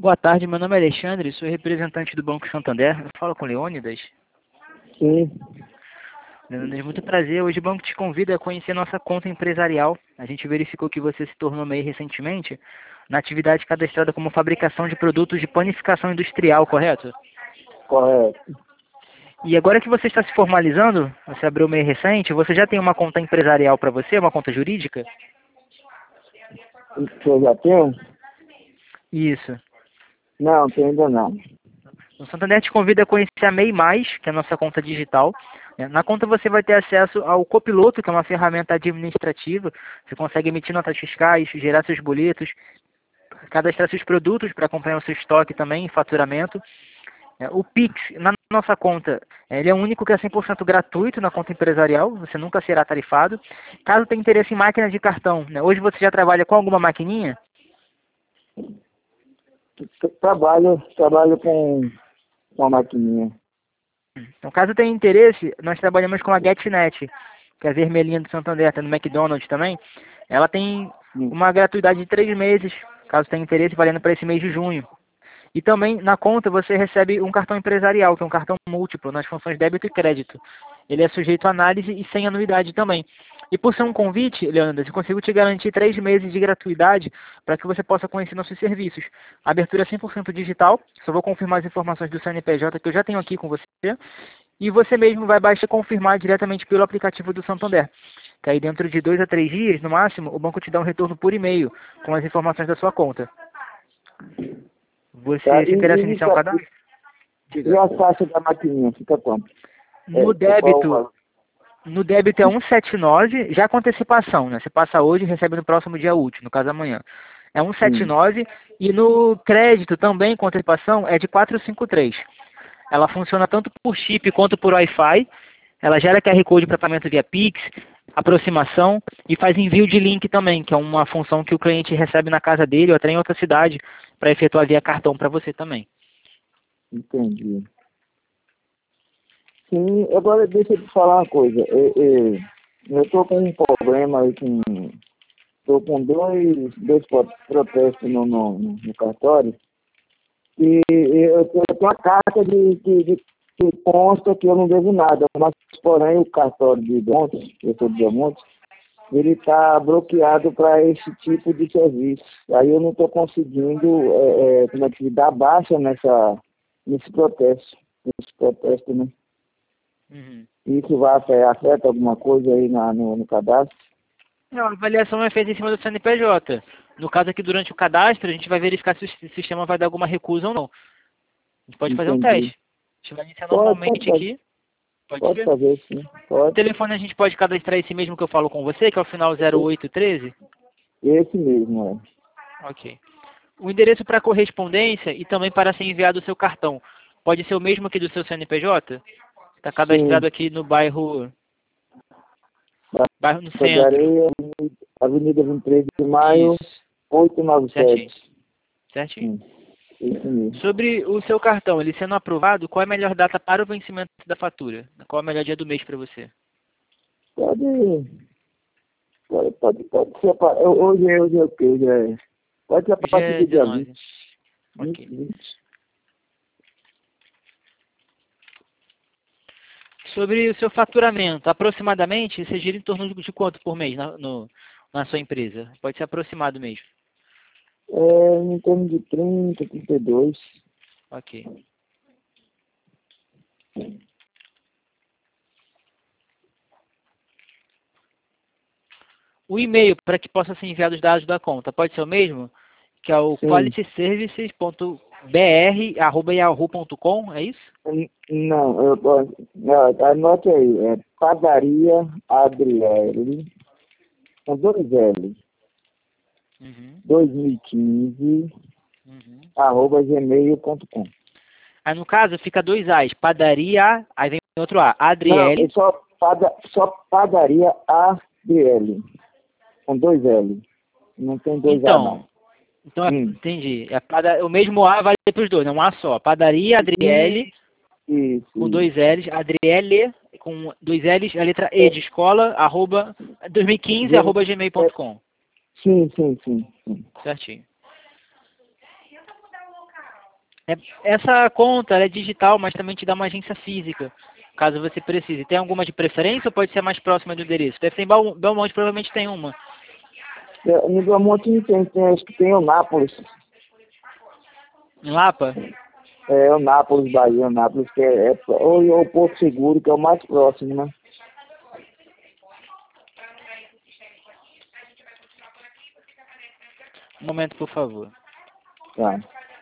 Boa tarde, meu nome é Alexandre, sou representante do Banco Santander. Eu falo com o Leônidas. Sim. Leônidas, muito prazer. Hoje o banco te convida a conhecer nossa conta empresarial. A gente verificou que você se tornou MEI recentemente na atividade cadastrada como fabricação de produtos de panificação industrial, correto? Correto. E agora que você está se formalizando, você abriu o MEI recente, você já tem uma conta empresarial para você, uma conta jurídica? Que eu já tenho? Isso. Não, tenho ainda não. O Santander te convida a conhecer a MEI+, que é a nossa conta digital. Na conta você vai ter acesso ao Copiloto, que é uma ferramenta administrativa. Você consegue emitir notas fiscais, gerar seus boletos, cadastrar seus produtos para acompanhar o seu estoque também, faturamento. O Pix, na nossa conta, ele é o único que é 100% gratuito na conta empresarial, você nunca será tarifado. Caso tenha interesse em máquina de cartão, hoje você já trabalha com alguma maquininha? Trabalho com uma maquininha. Então, caso tenha interesse, nós trabalhamos com a GetNet, que é a vermelhinha do Santander, tem no McDonald's também. Ela tem uma gratuidade de 3 meses, caso tenha interesse, valendo para esse mês de junho. E também, na conta, você recebe um cartão empresarial, que é um cartão múltiplo, nas funções débito e crédito. Ele é sujeito a análise e sem anuidade também. E por ser um convite, Leandro, eu consigo te garantir 3 meses de gratuidade para que você possa conhecer nossos serviços. A abertura é 100% digital, só vou confirmar as informações do CNPJ que eu já tenho aqui com você. E você mesmo vai baixar e confirmar diretamente pelo aplicativo do Santander. Que aí dentro de 2 a 3 dias, no máximo, o banco te dá um retorno por e-mail com as informações da sua conta. Você Tá? se interessa em iniciar um cadastro? E a taxa da maquininha, fica quanto? No débito é 179, já com antecipação, né? Você passa hoje e recebe no próximo dia útil, no caso amanhã. É 179 e no crédito também com antecipação é de 453. Ela funciona tanto por chip quanto por Wi-Fi. Ela gera QR Code para pagamento via Pix, aproximação e faz envio de link também, que é uma função que o cliente recebe na casa dele ou até em outra cidade para efetuar via cartão para você também. Entendi. Sim, agora deixa eu te falar uma coisa. Eu estou com um problema aí estou com dois protestos no cartório. E eu tenho uma carta que consta que eu não devo nada, mas porém o cartório de Belmonte, eu sou de Belmonte, ele está bloqueado para esse tipo de serviço. Aí eu não estou conseguindo como é que dar baixa nesse protesto, né? Uhum. Isso afeta alguma coisa aí no cadastro? Não, a avaliação é feita em cima do CNPJ. No caso aqui, durante o cadastro, a gente vai verificar se o sistema vai dar alguma recusa ou não. A gente pode fazer um teste. A gente vai iniciar normalmente aqui. Pode fazer, sim. O telefone a gente pode cadastrar esse mesmo que eu falo com você, que é o final 0813? Esse mesmo, é. Ok. O endereço para correspondência e também para ser enviado o seu cartão, pode ser o mesmo aqui do seu CNPJ? Está cadastrado aqui no bairro no centro. Areia, Avenida 23 de Maio, Isso. 897. Certinho. Isso mesmo. Sobre o seu cartão, ele sendo aprovado, qual é a melhor data para o vencimento da fatura? Qual é o melhor dia do mês para você? Pode ser. Hoje é o quê? Pode ser a partir do dia 20. Ok. 20. Sobre o seu faturamento, aproximadamente, você gira em torno de quanto por mês na sua empresa? Pode ser aproximado mesmo. Em torno de 30, 32. Ok. O e-mail para que possa ser enviado os dados da conta pode ser o mesmo? Que é o qualityservices.br@yahoo.com, é isso? Não, anote aí, Padaria Adriele, com 2 L, 2015, @gmail.com. Aí no caso fica 2 A's, padaria, aí vem outro A, Adriele. Não, só Padaria Adriele, com 2 L, não tem 2 A não. Então, entendi. O mesmo A vale para os dois, não um A só. Padaria Adriele, com 2 L's, Adriele, com 2 L's, a letra E de escola, 2015, @gmail.com. Sim. Certinho. Essa conta ela é digital, mas também te dá uma agência física, caso você precise. Tem alguma de preferência ou pode ser mais próxima do endereço? Deve ter em Belmonte, provavelmente tem uma. No Belmonte não tem, acho que tem Eunápolis. Em Lapa? Eunápolis, Bahia, Eunápolis, que ou Porto Seguro, que é o mais próximo, né? Um momento, por favor. Tá.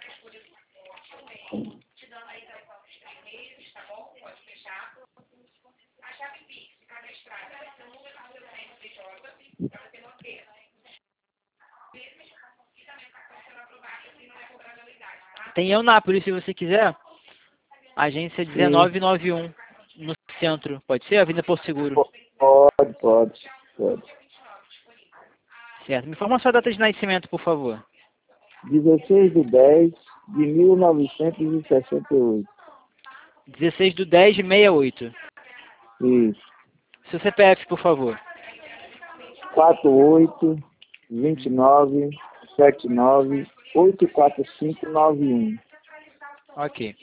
Tem Eunápolis, se você quiser. Agência 1991, no centro. Pode ser? Avenida Porto Seguro. Pode. Certo. Me informa a sua data de nascimento, por favor. 16/10/1968. 16 de 10 de 68. Isso. Seu CPF, por favor. 48-29-79-84591. Ok.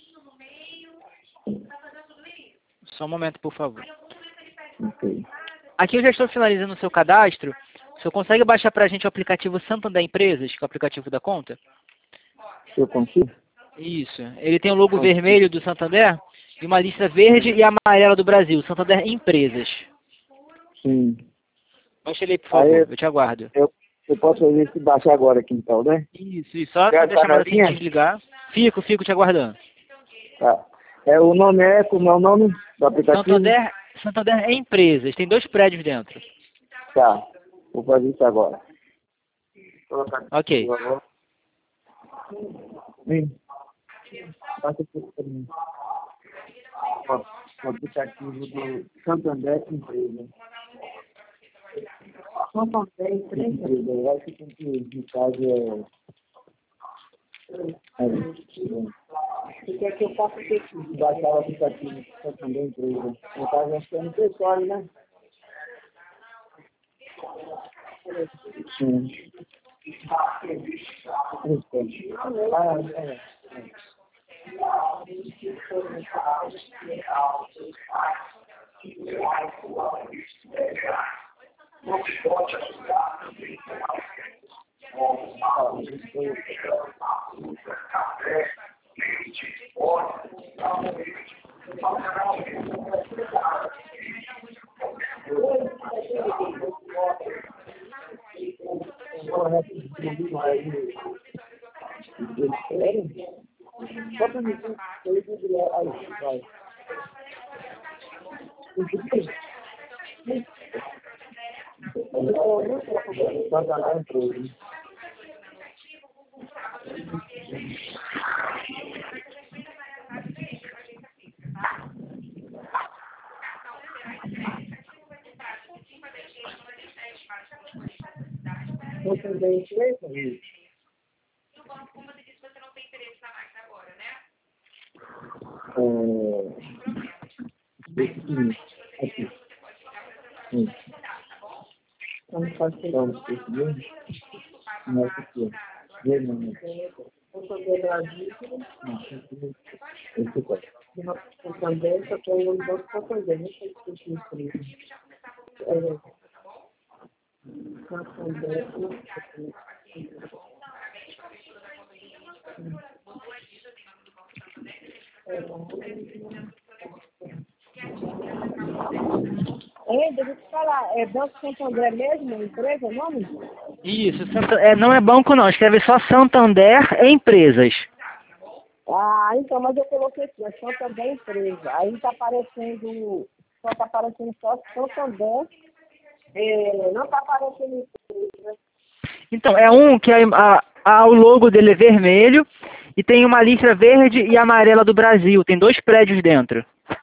Só um momento, por favor. Ok. Aqui eu já estou finalizando o seu cadastro. O senhor consegue baixar para a gente o aplicativo Santander Empresas, que é o aplicativo da conta? Se eu consigo? Isso. Ele tem o logo vermelho do Santander e uma lista verde e amarela do Brasil. Santander Empresas. Sim. Baixa ele aí, por favor. Eu te aguardo. Eu posso fazer isso baixar agora aqui então, né? Isso. Só Já deixar tá na mais assim linha? desligar. Fico te aguardando. Tá. O nome como é o nome do aplicativo? Santander Empresas. Tem 2 prédios dentro. Tá. Vou fazer isso agora. Ok. Passa por mim. O aplicativo do Santander Empresa. Santander Empresa. Eu acho que no caso você quer que eu faça pesquisa? Baixar o aplicativo do Santander Empresa. No caso, acho que é no pessoal, né? Sim. Deixa eu te falar, é Banco Santander mesmo, a empresa, o nome? Isso. Não é banco, não. Escreve só Santander Empresas. Ah, então, mas eu coloquei aqui, é Santander Empresa. Aí tá aparecendo só Santander, não tá aparecendo empresa. Então, é um que o logo dele é vermelho e tem uma listra verde e amarela do Brasil. Tem 2 prédios dentro.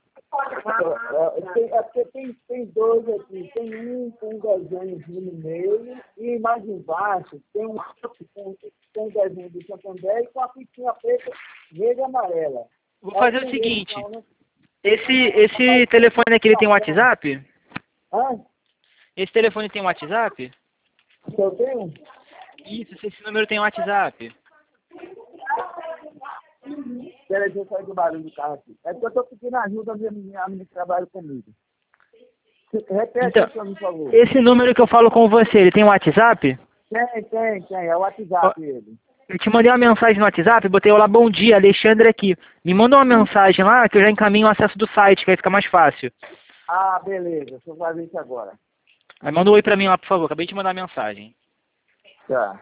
Porque tem dois aqui. Tem um com um desenhozinho no meio e mais embaixo tem um desenho do Santander e com a fitinha preta, verde e amarela. Vou fazer o seguinte. Esse telefone aqui, ele tem WhatsApp? Hã? Esse telefone tem WhatsApp? Eu tenho? Isso, esse número tem WhatsApp. Peraí, deixa eu sair do barulho do carro aqui. É que eu tô pedindo ajuda da minha menina que trabalha comigo. Repete Então, isso, por favor. esse número que eu falo com você, ele tem WhatsApp? Tem. É o WhatsApp ele. Eu te mandei uma mensagem no WhatsApp, botei lá, bom dia, Alexandre aqui. Me manda uma mensagem lá que eu já encaminho o acesso do site, que aí fica mais fácil. Ah, beleza. Deixa eu fazer isso agora. Aí manda um oi pra mim lá, por favor. Acabei de te mandar a mensagem. Tá.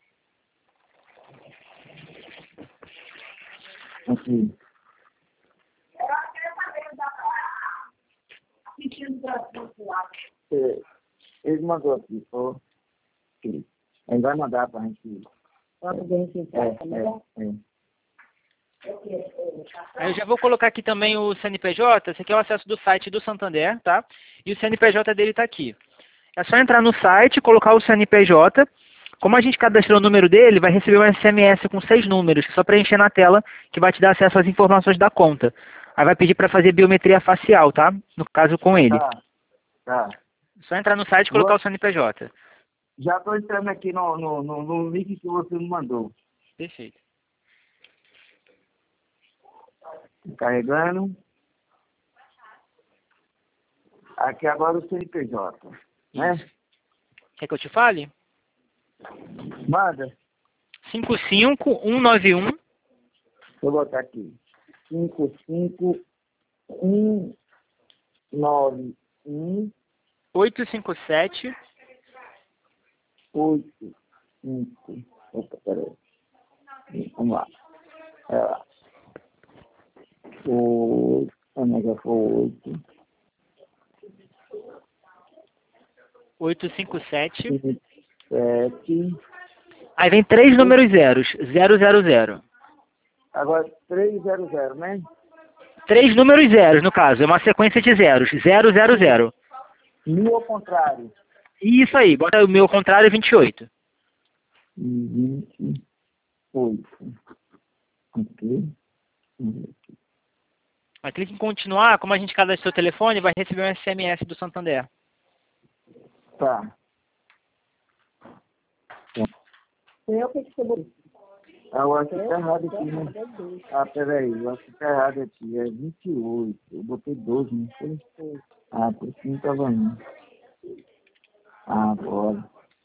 Aqui. Ele mandou aqui, ó. Ele vai mandar pra gente. Aí eu já vou colocar aqui também o CNPJ. Esse aqui é o acesso do site do Santander, tá? E o CNPJ dele tá aqui. É só entrar no site, colocar o CNPJ. Como a gente cadastrou o número dele, vai receber um SMS com 6 números, só preencher na tela, que vai te dar acesso às informações da conta. Aí vai pedir para fazer biometria facial, tá? No caso com ele. Tá. Só entrar no site e colocar o CNPJ. Já tô entrando aqui no link que você me mandou. Perfeito. Carregando. Aqui agora o CNPJ, né? Quer que eu te fale? Manda. 55191. Deixa eu botar aqui. 55191 857. 85. Opa, peraí. Vamos lá. É lá. Ômega foi 857. 7. Aí vem 3 números zeros. 000. Agora 300, né? 3 números zeros, no caso. É uma sequência de zeros. 000. 1000 ao contrário. Isso aí. Bota o meu ao contrário, 28. 28. Ok. Aí clique em continuar. Como a gente cadastrou o telefone, vai receber um SMS do Santander. Tá. Eu que estou. Eu acho que tá errado aqui, né? Ah, peraí. Eu acho que tá errado aqui. É 28. Eu botei 12, não foi? Ah, por isso não tava indo. Ah, agora.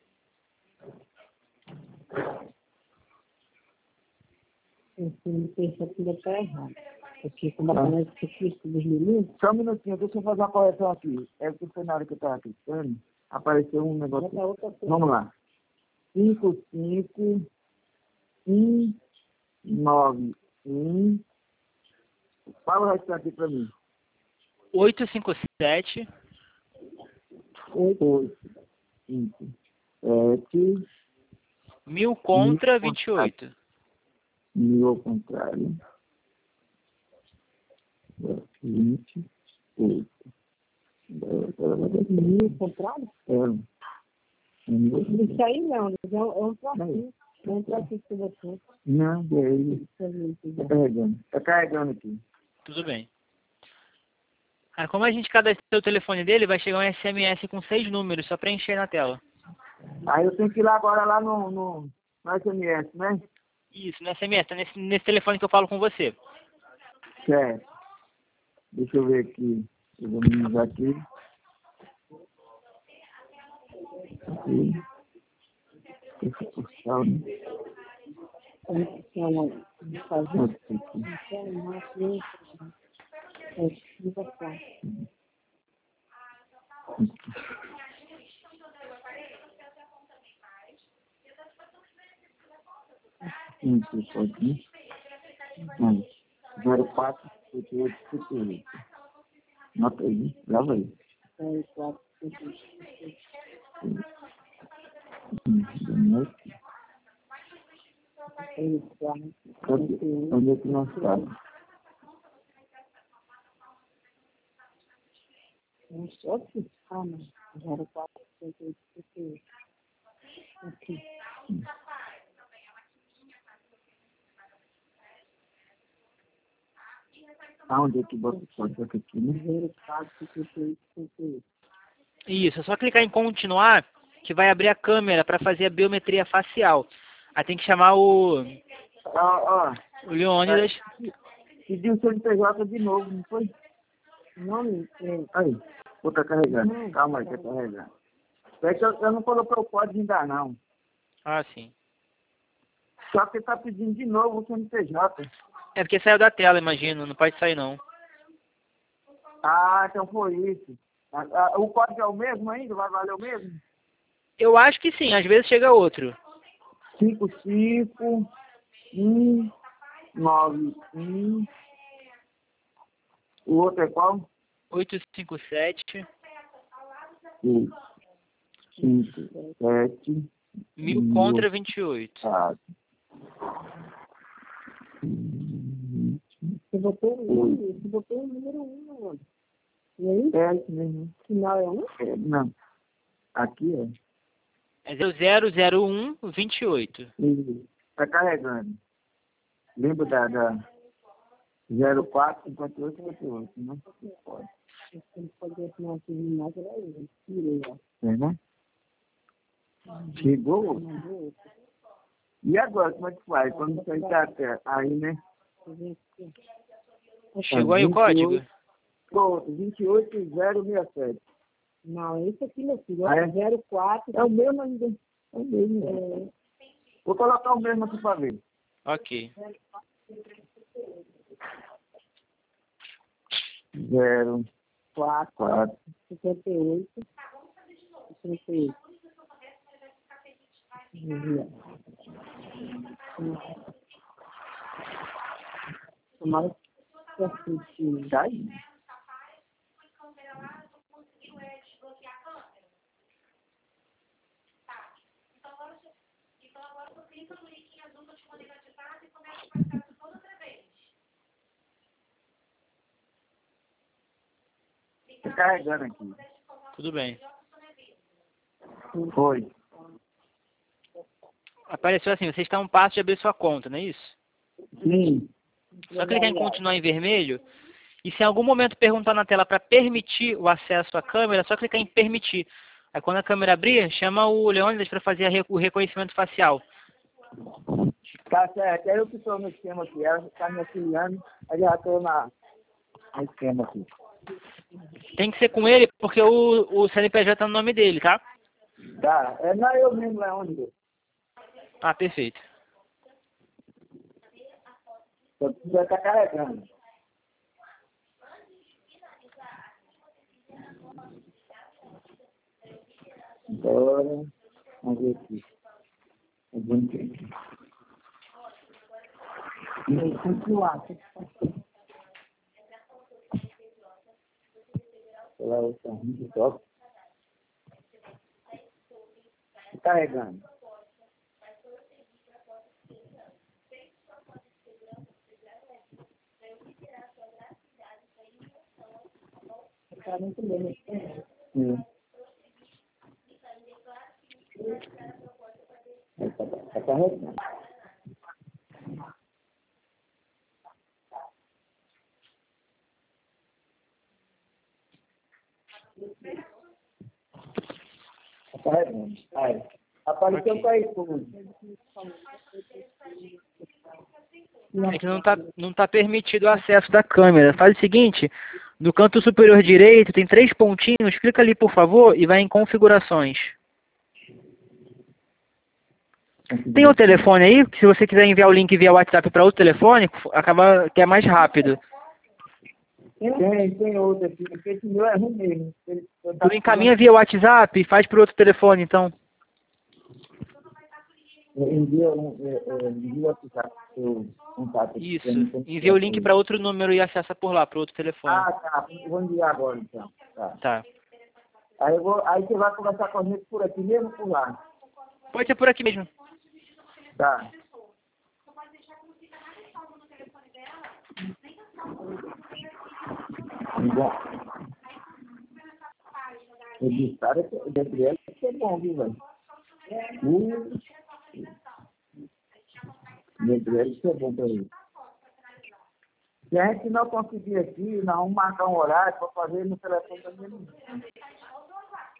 Esse pensa que ainda está errado. Porque como aparece que Cristo dos meninos, Só um minutinho, deixa eu fazer uma correção aqui. É porque foi na hora que eu tava clicando, apareceu um negócio. bota outra coisa. Vamos lá. 55191. Fala o restante pra mim. 857. 8, 5, 7, 1000 contra 28. 1000 ao contrário. 28. 1000 contrário? Isso aí não, é um trocinho. É um trocinho que você. Não, é ele. Tá carregando. Tá carregando aqui. Tudo bem. Aí, como a gente cadastrou o telefone dele, vai chegar um SMS com 6 números, só preencher na tela. Aí eu tenho que ir lá agora lá no SMS, né? Isso, no SMS, tá nesse telefone que eu falo com você. Certo. Deixa eu ver aqui. Eu vou minimizar aqui. Aqui. Deixa eu postar, né? Isso, pode ir. 04 58 58. Nota aí, grava aí. 04 58. Onde é que nós estamos? Só que, não. 04 58 58. Aqui. Onde é que bota aqui, né? 04 58 58. Isso, é só clicar em continuar, que vai abrir a câmera para fazer a biometria facial. Aí tem que chamar o... O Leônidas. Pediu o CNPJ de novo, não foi? Não, Aí, vou tá carregando. Calma aí, tá carregando. É que eu não coloquei o código ainda não. Ah, sim. Só que tá pedindo de novo o CNPJ. É porque saiu da tela, imagino. Não pode sair, não. Ah, então foi isso. O código é o mesmo ainda? Vai valer o mesmo? Eu acho que sim. Às vezes chega outro. 55191. O outro é qual? 857 5, 7, 1000 contra 28. 4. você botou o número 1, mano. E aí? É isso mesmo. Final é 1? Não. Aqui é. É 0001 28. Tá carregando. Lembra da 04 58 58, né? Pode. Você pode assinar aqui no mais, era ele. Tirei, ó. É, né? Chegou? E agora, como é que faz? Quando você está até aí, né? Chegou aí o código? 28067. Não, esse aqui, meu filho, Ah, é? 04. É o mesmo ainda. É o mesmo. Vou colocar o mesmo aqui para ver. Ok. 04 58. 58. Tomara que assiste. Tá aí. Tô carregando aqui. Tudo bem. Foi. Apareceu assim, você está a um passo de abrir sua conta, não é isso? Sim. Só clicar em continuar em vermelho. E se em algum momento perguntar na tela para permitir o acesso à câmera, é só clicar em permitir. Aí quando a câmera abrir, chama o Leônidas para fazer o reconhecimento facial. Tá certo. É eu que estou no esquema aqui. Ela está me auxiliando. Aí já estou no esquema aqui. Tem que ser com ele, porque o CNPJ está no nome dele, tá? Tá. Não é eu mesmo, Leônidas. Ah, perfeito. Já está carregando. Agora, vamos ver aqui. Continuar. Lá o muito top. Carregando. Tá muito bem. Sim. Tá carregando. Tá carregando. Aí. Apareceu para aí tudo. É que não tá permitido o acesso da câmera. Faz o seguinte, no canto superior direito tem 3 pontinhos, clica ali por favor e vai em configurações. Tem o telefone aí, se você quiser enviar o link via WhatsApp para outro telefone, acaba que é mais rápido. Tem outro aqui, porque esse meu é ruim mesmo. Tu encaminha via WhatsApp e faz para outro telefone então. Envia o WhatsApp pro contato. Isso, envia o link para outro número e acessa por lá, para outro telefone. Ah, tá. Vou enviar agora então. Tá. Aí você vai conversar com a gente por aqui mesmo ou por lá? Pode ser por aqui mesmo. Tá. Bom. Eu disse, cara, Gabriel, que é bom, viu, velho? Gabriel, isso é bom pra ele. Se a gente não conseguir aqui, nós vamos marcar um horário para fazer no telefone também.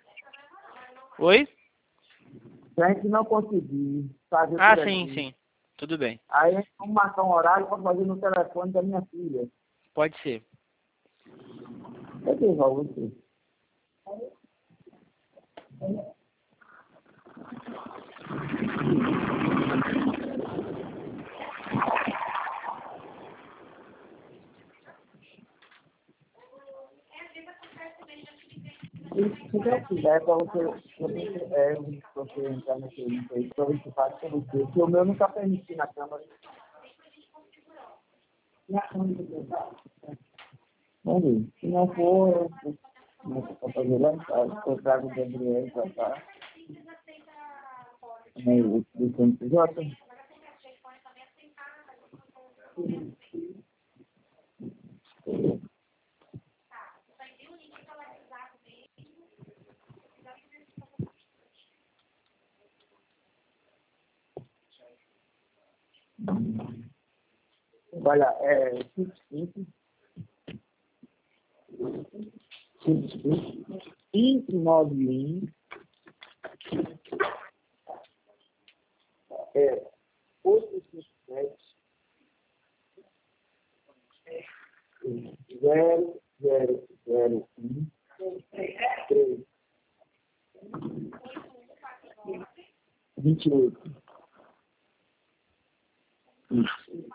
Oi? Se a gente não conseguir fazer Ah, por sim, aqui, sim. Tudo bem. Aí vamos marcar um horário para fazer no telefone da minha filha. Pode ser. Cadê o Raul? Você? Se você quiser, para você entrar nesse link aí, para ver se faz para você. Porque o meu não está permitindo na câmera. Vamos ver. Se não for, não for fazer lá em casa. Eu trago o Gabriel para cá. Do CNPJ. Olha, 55 591 857 0001 3 28. Isso.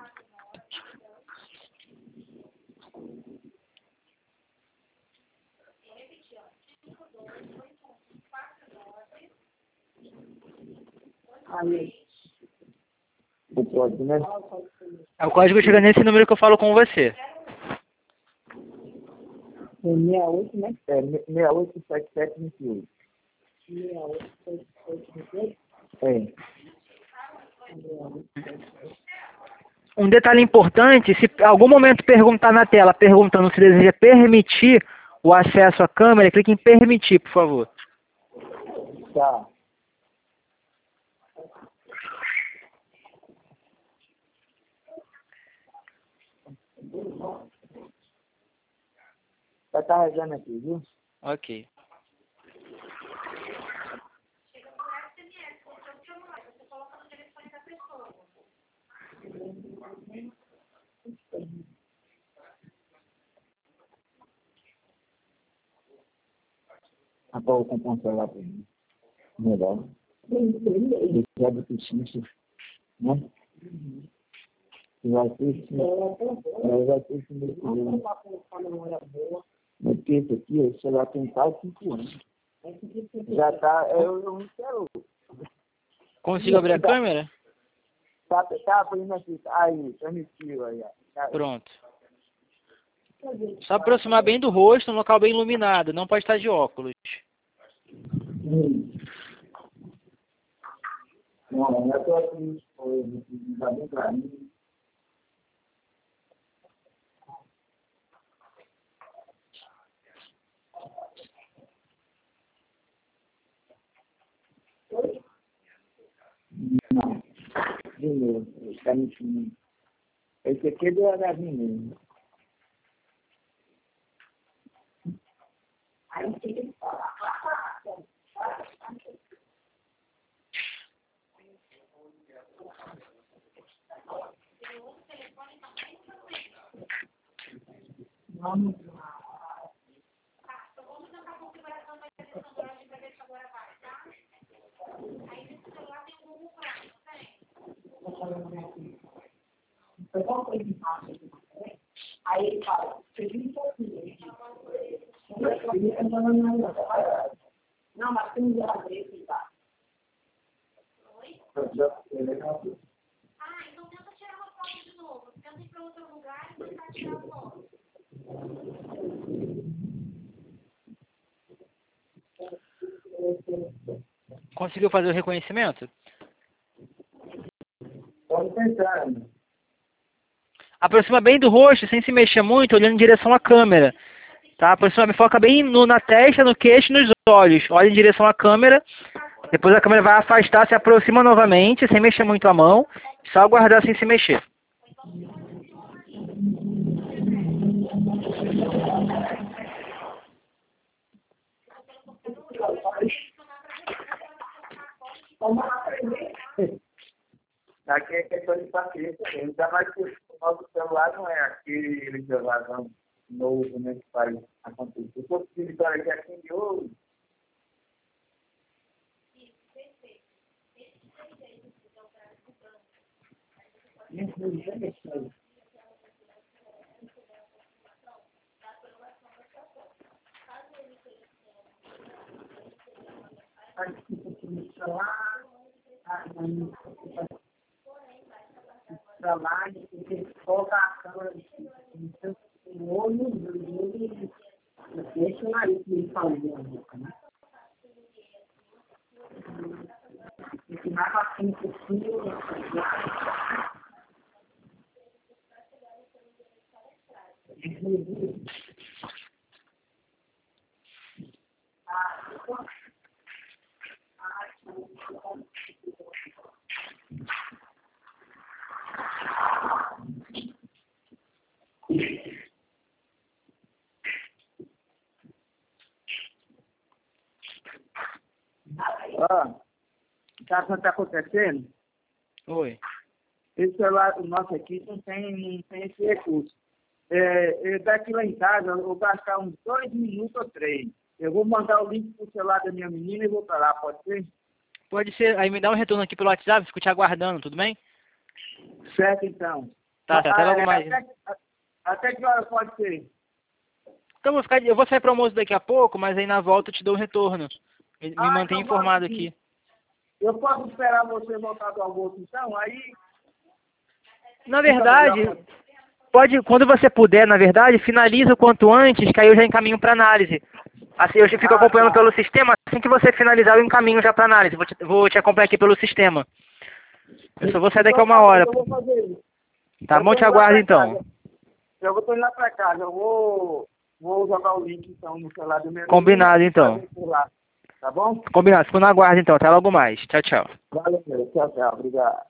Aí, o código, né? O código chega nesse número que eu falo com você. 68, né? 687728. 687728? É. Um detalhe importante, se em algum momento perguntar na tela, perguntando se deseja permitir o acesso à câmera, clique em permitir, por favor. Tá. Tá carregando aqui, viu? Ok. Agora eu vou comprar um celular pra mim. Melhor. Já do Pichincha, né? Vai ter sim. Vai ter sim nesse ano. Mas porque esse aqui, o celular tem quase 5 anos. Já tá, eu não quero. Consigo abrir a câmera? Tá abrindo aqui. Aí, permitiu aí. Ó. Pronto. Só aproximar bem do rosto, um local bem iluminado. Não pode estar de óculos. Não, eu tô aqui, tá bem pra mim. Não, de novo, tá mentindo. Esse aqui é do H mesmo. Aí ele fala, não, mas tem um geladeiro que tá. Ah, então tenta tirar uma foto de novo. Tenta ir para outro lugar e tentar tirar a foto. Conseguiu fazer o reconhecimento? Pode tentar. Aproxima bem do rosto, sem se mexer muito, olhando em direção à câmera. Tá? Aproxima, foca bem na testa, no queixo e nos olhos. Olha em direção à câmera. Depois a câmera vai afastar, se aproxima novamente, sem mexer muito a mão. Só aguardar sem se mexer. Aqui é questão de paciência mesmo. Ainda mais que o nosso celular não é aquele celular novo, né, que faz acontecer. Se fosse utilizar aqui assim de hoje. Trabalho, colocar a câmera no olho dele, deixa o nariz dele fazer a boca, né? E mais assim, por cima, Sabe o que está acontecendo? Oi. Esse celular, o nosso aqui, não tem esse recurso. Daqui lá em casa, eu vou gastar uns 2 minutos ou 3. Eu vou mandar o link pro celular da minha menina e vou para lá, pode ser? Pode ser. Aí me dá um retorno aqui pelo WhatsApp, fico te aguardando, tudo bem? Certo, então. Tá, até logo mais. Até que hora pode ser? Então eu vou sair pro almoço daqui a pouco, mas aí na volta eu te dou o retorno. Me mantém então informado pode sim. aqui. Eu posso esperar você voltar do almoço, então? Aí... Na verdade, quando você puder, na verdade, finaliza o quanto antes, que aí eu já encaminho para análise. Assim, eu já fico acompanhando pelo sistema, assim que você finalizar eu encaminho já para análise. Vou te acompanhar aqui pelo sistema. Eu só vou sair daqui a 1 hora. Eu vou fazer isso. Tá bom, te aguardo então. Eu vou indo lá para casa, eu vou jogar o link então no celular do meu Combinado então. Tá bom? Combinado, fico no aguardo então. Até logo mais. Tchau, tchau. Valeu, tchau, tchau. Obrigado.